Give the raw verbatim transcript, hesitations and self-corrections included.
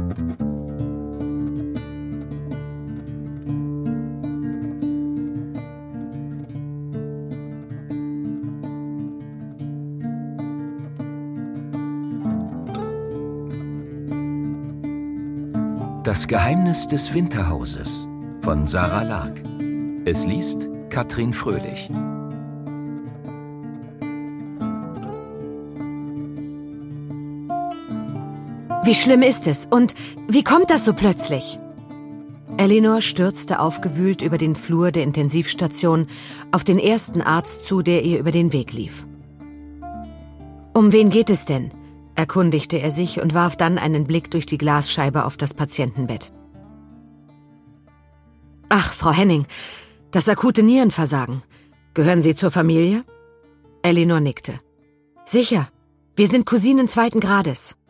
Das Geheimnis des Winterhauses von Sarah Lark. Es liest Katrin Fröhlich. Wie schlimm ist es? Und wie kommt das so plötzlich? Elinor stürzte aufgewühlt über den Flur der Intensivstation auf den ersten Arzt zu, der ihr über den Weg lief. »Um wen geht es denn?« erkundigte er sich und warf dann einen Blick durch die Glasscheibe auf das Patientenbett. »Ach, Frau Henning, das akute Nierenversagen. Gehören Sie zur Familie?« Elinor nickte. »Sicher, wir sind Cousinen zweiten Grades.«